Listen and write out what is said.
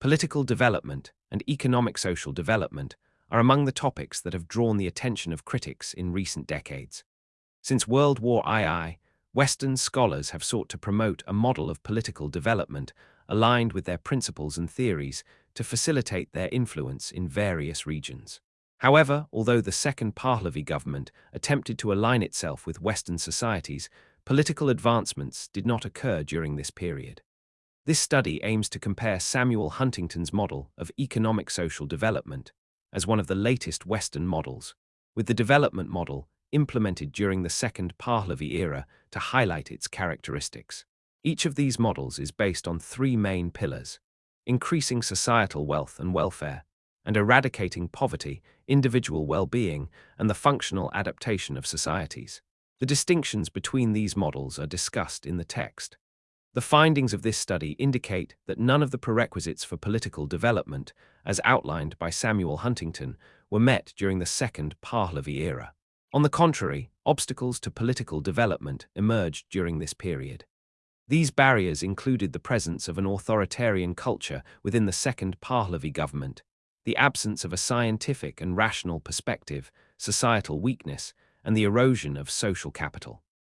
Political development and economic social development are among the topics that have drawn the attention of critics in recent decades. Since World War II, Western scholars have sought to promote a model of political development aligned with their principles and theories to facilitate their influence in various regions. However, although the Second Pahlavi government attempted to align itself with Western societies, political advancements did not occur during this period. This study aims to compare Samuel Huntington's model of economic social development as one of the latest Western models, with the development model implemented during the Second Pahlavi era to highlight its characteristics. Each of these models is based on three main pillars: increasing societal wealth and welfare, and eradicating poverty, individual well-being, and the functional adaptation of societies. The distinctions between these models are discussed in the text. The findings of this study indicate that none of the prerequisites for political development, as outlined by Samuel Huntington, were met during the Second Pahlavi era. On the contrary, obstacles to political development emerged during this period. These barriers included the presence of an authoritarian culture within the Second Pahlavi government, the absence of a scientific and rational perspective, societal weakness, and the erosion of social capital.